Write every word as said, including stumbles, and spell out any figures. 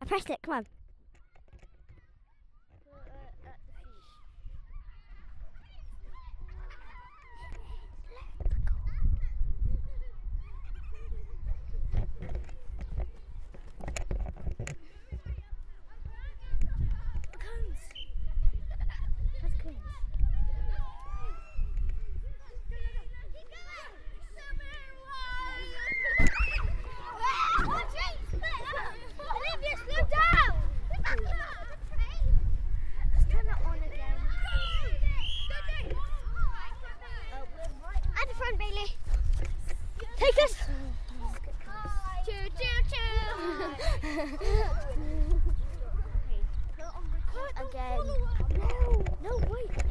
pressed it, come on. Take us! Choo choo choo! Again. No, no, wait.